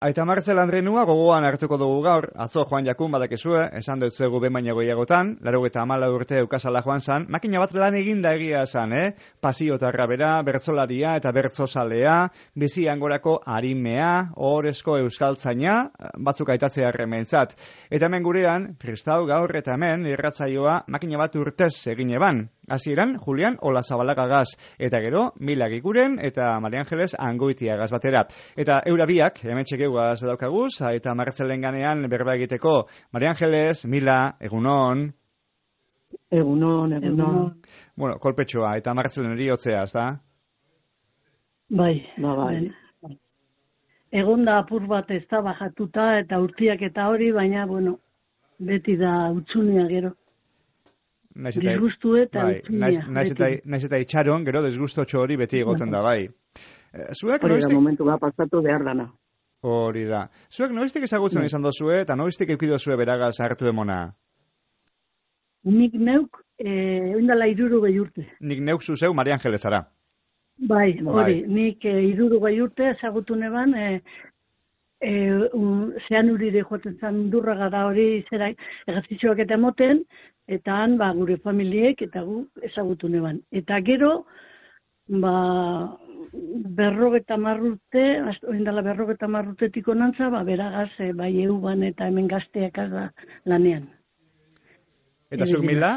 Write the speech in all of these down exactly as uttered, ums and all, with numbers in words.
Aita Martzel Andrenua gogoan hartuko dugu gaur, atzo Joan Jakun badakizue, esan dutzuegu behin baino gehiagotan, laurogeita hamalau urte eukazala joan zan, makina bat lan eginda egia esan, eh? Pasiotarra bera, bertzolaria eta bertzozalea, bizi angorako arimea, ohorezko euskaltzaina, batzuk aitatzea errementzat. Eta hemen gurean, kristau gaur eta hemen irratzaioa makina bat urtez egin eban. Hasieran Julian Olazabalagagaz, eta gero Mila Giguren eta Maria Angeles Angoitiagaz batera. Eta eura biak, hemen txekeugaz daukaguz, eta Martzelen ganean berba egiteko. Maria Angeles, Mila, egunon. Egunon, egunon. Bueno, kolpetxoa, eta Martzelen eriotzea, ez da? Bai, ba, bai. Egon da apur bat ez da bajatuta eta urtiak eta hori, baina, bueno, beti da utzunia gero. Disgustu eta bai, utzunia. Naiz eta itxaron, gero desgustotxo hori beti egoten da, bai. Zuek, hori da momentu bat pasatu behar dana. Hori da. Zuek noiztik ezagutzen izan dozue eta noiztik eukidozue beragaz hartu emona? Nik neuk, eh, oindala iruru gehi urte. Nik neuk zuzeu Maria Angelesara. Bai, hori, bai. Nik eh, iruru gehi urte ezagutu neban, eh, eh, un, zean urire joaten zan durra gara hori zera egazitxoak eta moten, eta han ba, gure familiek eta gu ezagutu neban. Eta gero, ba, berrogeta marrute, oindala berrogeta marrutetik onantza, ba, beragaz, e, bai euban eta hemen gazteak da lanean. Eta zuk Mila?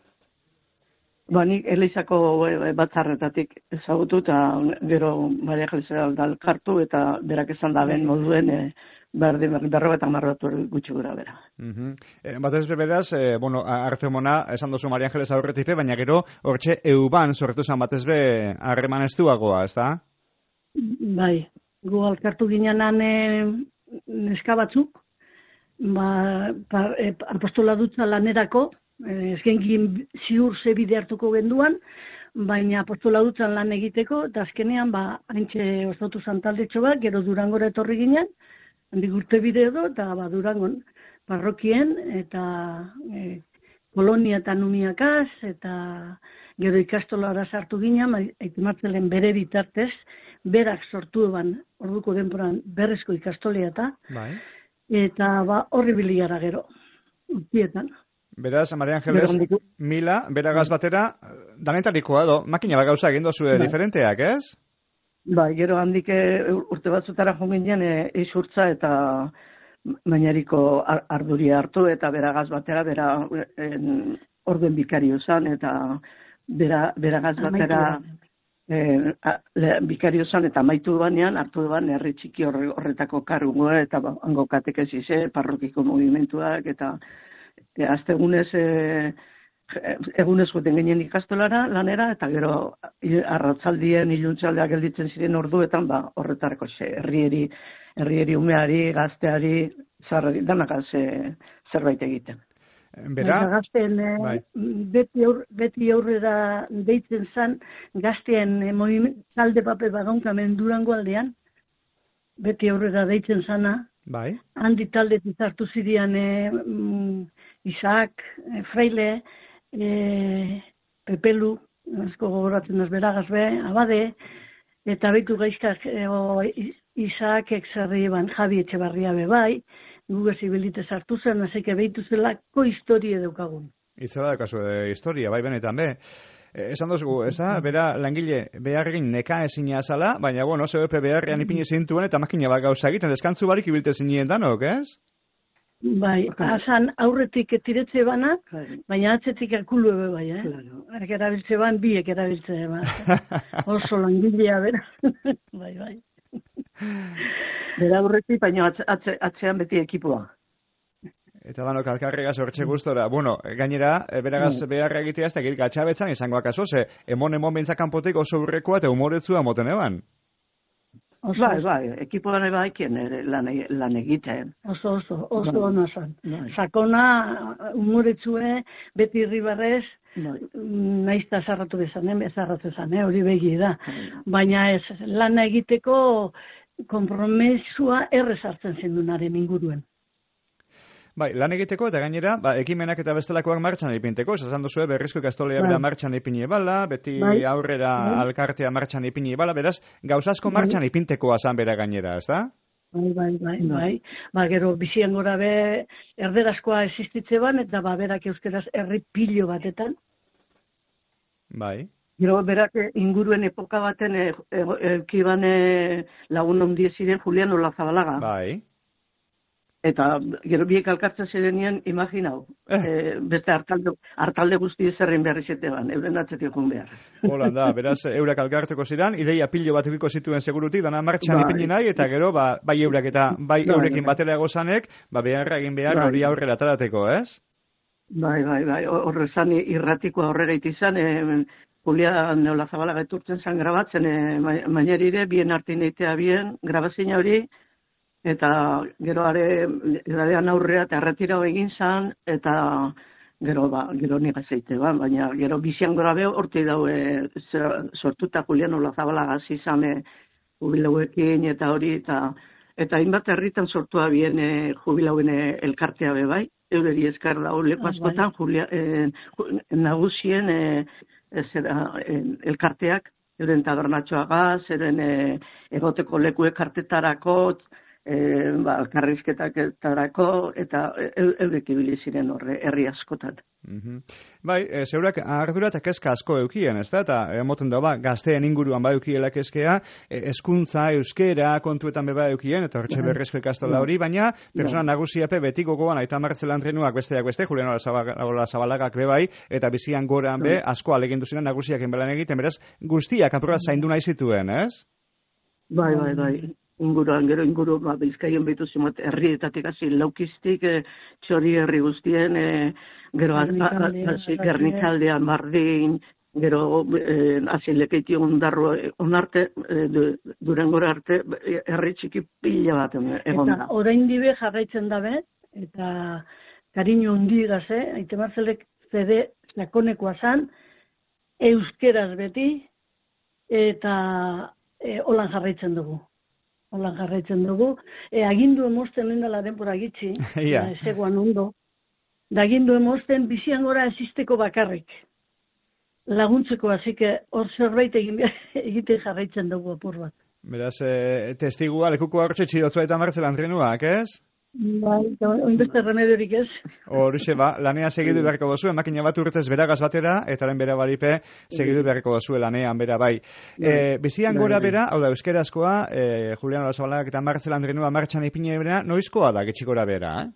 Ba, nik Elizako batzarretatik ezagutu, eta gero Maria Angelesera dalkartu, eta berak esan da ben moduen, e, berdi, berrogeta marrutu gutxi gura bera. Uh-huh. E, batez beraz, e, bueno, arte mona, esan dozu Maria Angeles aurretipe, baina gero, hortxe euban sortu zan batez be harreman estuagoa, ez da? Bai, gu alkartu ginenan e, neska batzuk, ba, pa, e, apostola dutza lanerako, e, ezkenkin ziur zebide hartuko genduan, baina apostola dutzan lan egiteko, eta azkenean, ba, haintxe ostatu zantaldetxo bat, gero Durangora etorri ginen, handik urte bide edo, eta ba, Durangon parrokien, eta e, kolonia eta numiakaz, eta gero ikastolara sartu ginen, Aita Martzelen bere bitartez, berak sortu eban, orduko denporan berrezko ikastolea eta, bai. Eta ba, horri biliara gero, urtietan. Beraz, Maria Angeles, Mila, beragaz batera, danetarikoa edo, makina bat gauza egin dozue diferenteak, ez? Bai, gero handik urte batzutara jonginean e, izurtza eta mainariko arduria hartu eta beragaz batera, bera en, orden bikario zan eta bera, beragaz batera e, a, le, bikario zan eta amaitu banean hartu ban herri txiki horre, horretako karungoa eta ba, hango katekezize, parrokiko movimentuak eta e, aztegunez e, egunez joten ginen ikastolara, lanera, eta gero arratzaldien, iluntzaldeak gelditzen ziren orduetan, ba, horretarako ze, herrieri, herrieri umeari, gazteari, zarrari, danakaz e, zerbait egiten. Bera? Gazteen, e, bai. beti, aur, beti aurrera deitzen zan, gazteen e, talde pape bagaunkamen Durango aldean, beti aurrera deitzen zana, bai. Handi talde hartu zirean e, mm, Isaac, e, Fraile, E, Pepelu, asko gogoratzen az beragaz be, abade, eta behitu gaizkak e, o, Isaakek zerri eban Javi Etxebarria be bai, gugez ibilitez hartu zen, azeke behitu zelako historie daukagun. Itzela daukazu e, historia, bai benetan be. E, esan dozugu, eza, bera langile beharregin neka ezina azala, baina, bueno, zeupe beharrean ipini zintuen eta makina bat gauza egiten, deskantzu barik ibiltez zinien danok, ez? Bai, hasan aurretik etiretze bana, baina atzetik akulu ebe bai, eh? Claro. Erabiltze ban, biek erabiltze ban. Oso langilea, bera. Bai, bai. Bera aurretik, baina atze, atze, atzean beti ekipua. Eta banok alkarregaz hortxe gustora. Bueno, gainera, beragaz mm. beharra egitea ez da gil gatxabetzan izango akaso, ze emon emon bentzakanpotik oso urrekoa eta humoretzua moten eban. Oso, bai, bai, ekipo lan ebaikien lan, lan egiten. Oso, oso, oso ona zan. Sakona, humoretsue, beti irribarrez, naizta zarratu bezanen, bezarratu zan, hori begi da. Baina ez, lana egiteko konpromesua errez hartzen zendunaren inguruen. Bai, lan egiteko eta gainera, ba, ekimenak eta bestelakoak martxan ipinteko, esan duzue berrizko ikastolea bai. Bera martxan ipini bala, beti bai. Aurrera bai. Alkartea martxan ipini bala, beraz, gauzasko bai. Martxan ipinteko azan bera gainera, ez da? Bai, bai, bai, bai. Ba, gero, bizian gora be, erderazkoa existitze ban, eta ba, berak euskeraz herri pilo batetan. Bai. Gero, berak inguruen epoka baten eukiban e, e, lagun ondia ziren Julian Olazabalaga. Bai. Eta gero biek alkartzen zirenean, imaginau, e, beste hartalde, hartalde guzti ezerrin behar izeteban, euren atzetik joan behar. Hola, da, beraz, eurak alkartuko ziren, ideia pilo bat edukiko zituen segurutik, dana martxan bai. Ipini nahi, eta gero, ba, bai eurak eta bai eurekin batera egozanek, ba, beharra egin behar bai. Hori aurrera atarateko, ez? Bai, bai, bai, horrezan irratikoa horrega itizan, e, Julian Olazabalaga eturtzen zan grabatzen, e, mainerire, bien artin eitea bien, grabazina hori, eta gero are, eradean aurrea, eta erretirau egin zan, eta gero, ba, gero niga zeite, ba, baina gero bizian gora beho, horti daue sortuta Julian Olazabalaga zizame jubilauekin, eta hori, eta eta hainbat herritan sortua bien e, jubilauen elkartea be bai, eureri eskar dago leku askotan, Julia, e, nagusien e, ezera, e, elkarteak, euren tabernatxoagaz, euren e, egoteko leku ekartetarako, E, ba, karrizketarako eta eurek ibili ziren horre herri askotan. Mm-hmm. Bai, e, zeurak ardura eta kezka asko eukien, ez da? Eta emoten da, ba, gazteen inguruan ba eukiela kezkea, e, eskuntza, euskera, kontuetan beba eukien, eta hortxe berrezko ikastola hori, baina persona nagusiape beti gogoan aita Martzel Andrenuak besteak beste, Julian Olazabalagak bebai, eta bizian goran be, asko alegindu ziren nagusiak enbelan egiten, beraz, guztiak apurra zaindu nahi zituen, ez? Bai, bai, bai. Inguruan, gero inguru, ba, bizkaien behitu zimot, herrietatik hasi laukiztik, e, txori herri guztien, e, gero Gernikaldean, Bardin, gero hasi e, lekeiti ondarro, onarte, e, Durangora arte, herri txiki pila bat egon da. Eta orain dibe jarraitzen dabe, eta kariño hundigaz, eh? Aite Martzelek zede sakonekoa zan, euskeraz beti, eta e, holan jarraitzen dugu. Holan jarraitzen dugu. E, agindu emosten lehen dela denpora gitxi, yeah. Ezeguan ondo. Da agindu emosten bizian gora existeko bakarrik. Laguntzeko, hasike hor zerbait egin egiten jarraitzen dugu apur bat. Beraz, e, testigua lekuko hortxe txidotzua eta Martzel Andrenuak, ez? Bai, oinbeste remediorik ez. Horixe ba, lanea segidu beharko dozu, emakina bat urtez beragaz batera, eta lehen bera baripe segidu beharko dozu lanean bera bai. E, bizian gora bera, hau da, euskerazkoa, e, Julian Olazabalagak eta Martzel Andrenua martxan ipine bera, noizkoa da getxik gora bera, eh?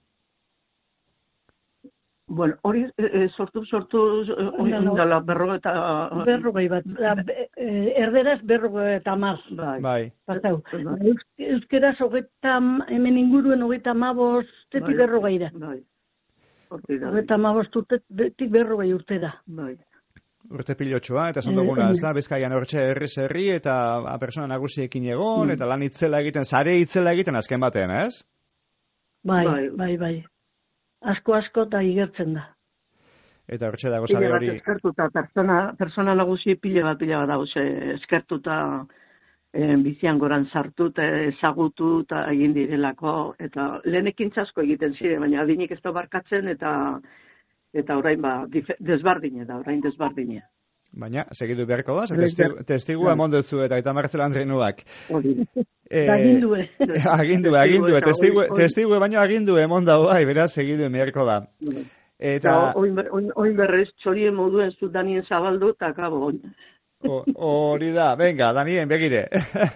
Bueno, hori e, sortu, sortu, ondala, berrogeta... Berrogei bat, erderaz berrogeta maz. Bai. Bai. Pasau. Euskeraz hogeita, hemen inguruen hogeita mabostetik bai. Berrogeira. Bai. Hogeita mabostetik berrogei urte da. Bai. Urte pilotxoa, eta zondoguna, ez da, Bizkaian hortxe herri zerri, eta a, persona nagusiekin egon, mm. eta lan itzela egiten, zare itzela egiten azken batean, ez? Bai, bai, bai, bai. Asko-asko eta igertzen da. Eta hortxe dago zare hori... Eskertuta, persona, persona nagusi pile bat pile bat dago, eskertuta e, bizian goran sartu eta ezagutu eta egin direlako, eta lehenekin txasko egiten ziren, baina adinik ez da barkatzen, eta eta orain ba, desbardine da, orain desbardine. Baina, segidu beharko da, testigua testigu emon duzu eta eta Martzel Andrenuak. Eh, agindue. agindue, agindue, testigue, testigue baino agindue emon da bai, beraz, segidu beharko da. Eta... Oin berrez, txorien moduen zu Danien zabaldu, eta kabo oin. Hori da, venga, Danien, begire.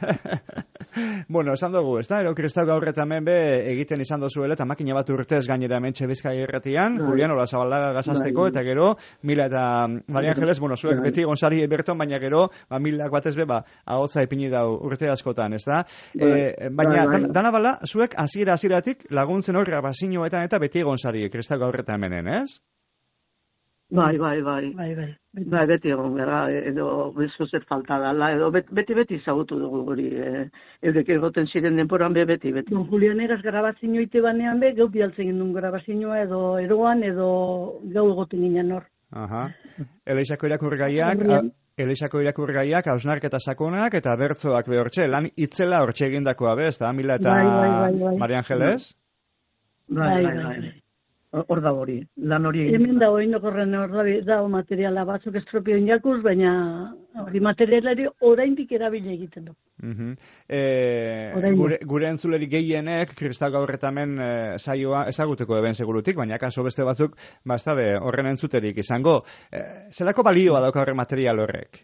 Bueno, esan dugu, ez da, ero kristau gaur eta hemen be egiten izan dozuela, eta makina bat urtez gainera hementxe Bizkai irratian, no. Julian Olazabalaga gazazteko, no. Eta gero, Mila eta Maria Angeles, bueno, zuek no. Beti gonzari berton, baina gero, ba, milak batez be, ba, ahotza ipini dau urte askotan, ez da? No. E, baina, no, no. dana bala, zuek hasiera hasieratik laguntzen horra basinoetan eta beti gonzari kristau gaur eta hemenen, ez? Bai, bai, bai. Bai, bai. Bai, beti egon gara, edo bezo zer falta dala, edo beti-beti zagutu dugu guri. E, eurek egoten ziren denporan be, beti-beti. No, Julianeraz grabazio ite banean be, gau bialtzen gindun grabazioa edo eroan, edo gau egoten ginen hor. Aha. Eleixako irakurgaiak, Eleixako irakurgaiak, hausnarketa sakonak, eta bertzoak behortxe, lan itzela hortxe egindakoa be, ez da, Mila eta bai, bai, bai, bai. Maria Angeles? Bai, bai, bai. bai. Hor da hori, lan hori... Hemen da hori nokorren hor da materiala batzuk estropioin jakuz, baina hori materialari oraindik erabili egiten du. Uh-huh. E, gure, gure entzuleri gehienek kristau gaur retamen e, saioa ezaguteko eben segurutik, baina kaso beste batzuk bastabe horren entzuterik izango. E, zelako balioa dauka horren material horrek?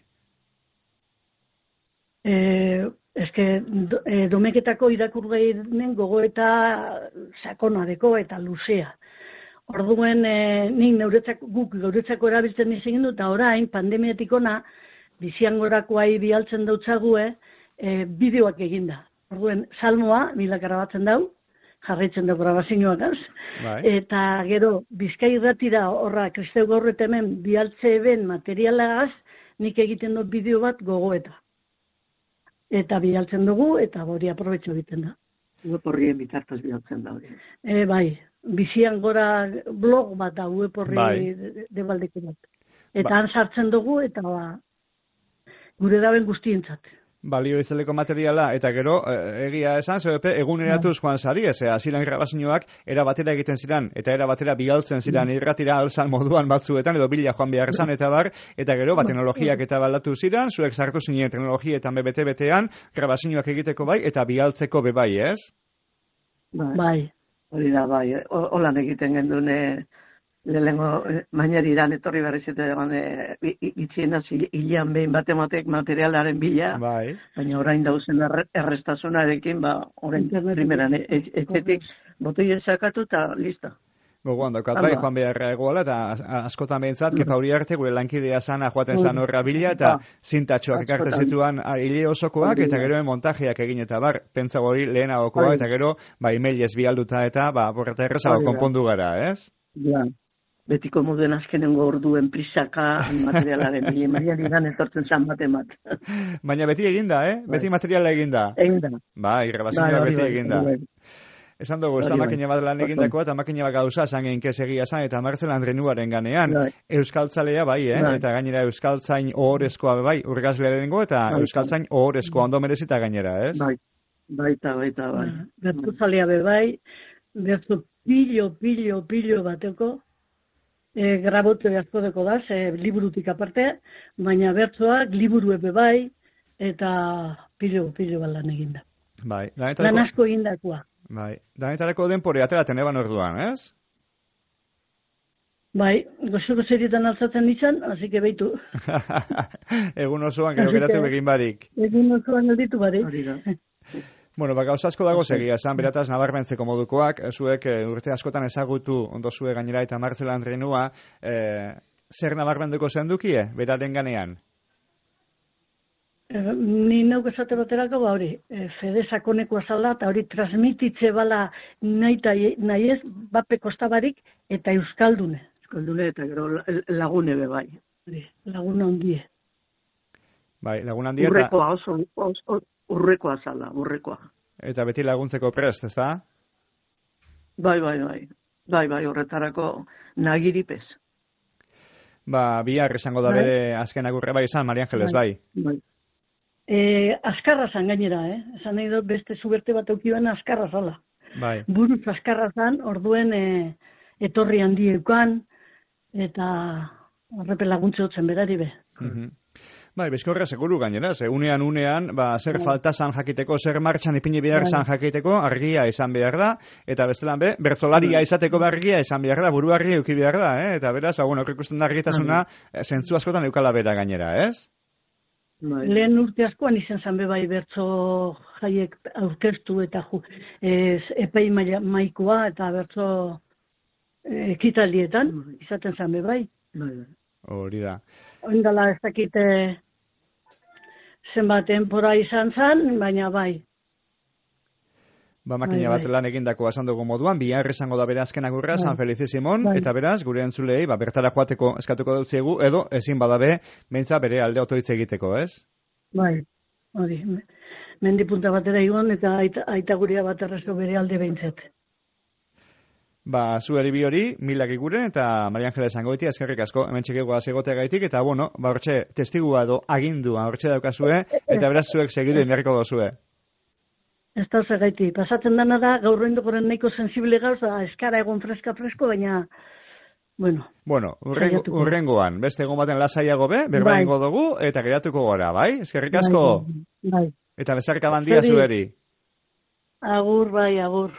Eh, eske do, e, domeketako irakurgainen gogoeta sakonadeko eta luzea. Orduen e, nik neuretzako, guk geuretzako erabiltzen izan du, eta orain pandemiatik ona biziangorakoai bialtzen dautzague, E, bideoak eginda. Orduen, salmoa, bilakara batzen dau, jarraitzen da grabazioak az, bai. Eta gero, Bizkai irratira horra, kristeu gaurret hemen bialtze eben materialagaz, nik egiten dut bideo bat gogoeta. Eta bialtzen dugu, eta hori aprobetxo egiten da. Web horrien bitartaz bialtzen da hori. E, bai, bizian gora blog bat da, web horri bai. Debaldeko bat. Eta ba. Han sartzen dugu, eta ba, gure daben guztientzat. Balio izaleko materiala, eta gero, egia esan, zebepe, eguneratuz joan zari, ez, azilan grabazioak era batera egiten ziren, eta era batera bigaltzen ziren irratira alzan moduan batzuetan, edo bila joan behar esan, eta bar, eta gero, ba, teknologiak eta baldatu ziren, zuek sartu zinen teknologietan bete-betean, grabazioak egiteko bai, eta bigaltzeko be bai, ez? Bai. Hori da, bai, holan egiten gendune, lehengo mainariran etorri berrizete egon itxien hasi hilean behin batematek materialaren bila, bai. Baina orain dauzen errestasunarekin, ba, orain primeran etxetik botoi esakatu eta lista. Gogoan daukat, bai, joan beharra egoala, eta askotan behintzat, kepa hori arte, gure lankidea sana joaten zan horra bila, eta zintatxoak ekarte zituan hile osokoak, eta gero montajeak egin, eta bar, pentsa hori lehenagokoa, eta gero, ba, emailez bialduta, eta, ba, borreta errezago konpondu gara, ez? Ja. Betiko moduen azkenengo orduen prisaka materialaren bile, marian etortzen zan baten bat. Baina beti eginda, eh? Beti materiala eginda. Eginda. Ba, irrabazioa beti eginda. Esan dugu, ez da makina bat lan egindako, eta makina bat gauza esan egin kesegia esan, eta martzen Andrenuaren ganean. Euskaltzalea bai, eh? Eta gainera euskaltzain ohorezkoa bai, urgazlea dengo, eta euskaltzain ohorezkoa ondo merezita gainera, ez? Bai, baita, baita, bai. Bertuzalea be bai, bertu pilo, pilo, pilo bateko, E, grabote asko da, e, liburutik aparte, baina bertzoak liburu ebe bai, eta pilo, pilo bat lan eginda. Bai, lan asko egindakoa. Bai, danetarako denpore ateraten eban orduan, ez? Bai, gozuko zerietan altzatzen ditzan, hasi que behitu. Egun osoan, gero geratu begin barik. Egun osoan gelditu barik. Bueno, ba, gauza asko dago segia, esan berataz nabarmentzeko modukoak, zuek e, urte askotan ezagutu ondo zue gainera eta Martzela Andrenua, e, zer nabarmenduko zendukie, beraren ganean? E, ni nauk esate baterako ba hori, e, fede sakoneko azala, eta hori transmititze bala nahi, nahi ez, bape kostabarik eta euskaldune. Euskaldune eta gero lagune be bai. Laguna ondie. Bai, laguna ondie eta... Urrekoa oso, oso, urrekoa zala, urrekoa. Eta beti laguntzeko prest, ez da? Bai, bai, bai. Bai, bai, horretarako nagiripez. Ba, bihar izango da bere azken agurre bai izan, Maria Angeles, bai. Bai. E, askarra zan gainera, eh? Esan nahi dut beste zuberte bat eukioan askarra zala. Bai. Buruz askarra zan, orduen e, etorri handieukan, eta horrepe laguntze hotzen berari be. Mhm. Bai, bezkorra seguru gainera, ze unean unean, ba, zer falta zan jakiteko, zer martxan ipini behar zan jakiteko, argia izan behar da, eta bestelan be, bertzolaria izateko argia izan behar da, buru argia euki behar da, eh? Eta beraz, ba, bueno, ikusten da argitasuna, zentzu askotan eukala bera gainera, ez? Lehen urte askoan izan zan be bai bertzo jaiek aurkeztu eta ju, ez, epei maikoa eta bertzo ekitaldietan, izaten zan be bai. Hori da. Oindala ez dakite zenbat denpora izan zen, baina bai. Ba, makina bat lan egindako esan dugu moduan, bihar izango da bere azken agurra, San Felice Simon, eta beraz, gure entzulei, ba, bertara joateko eskatuko dutziegu, edo ezin badabe, beintza bere alde otoitz egiteko, ez? Bai, hori. Mendipunta batera igon, eta aita, aita gurea bat errezo bere alde behintzet. Ba, zueri bi hori, milak iguren, eta Maria Angeles zangoiti, eskerrik asko, hemen txikikoa zegotea gaitik, eta bueno, ba, hortxe, testigua edo agindua, hortxe daukazue, eta beraz zuek segidu inberriko dozue. Ez da gaiti, pasatzen dana da, gaur rendokoren nahiko sensible gauz, da eskara egon freska fresko, baina bueno. Bueno, urrengo, urrengoan, beste egon baten lasaiago be, berba Bai. ingo dugu, eta geratuko gora, bai? Eskerrik asko, Bai, bai. eta bezarka bandia Zeri. zueri. Agur, bai, agur.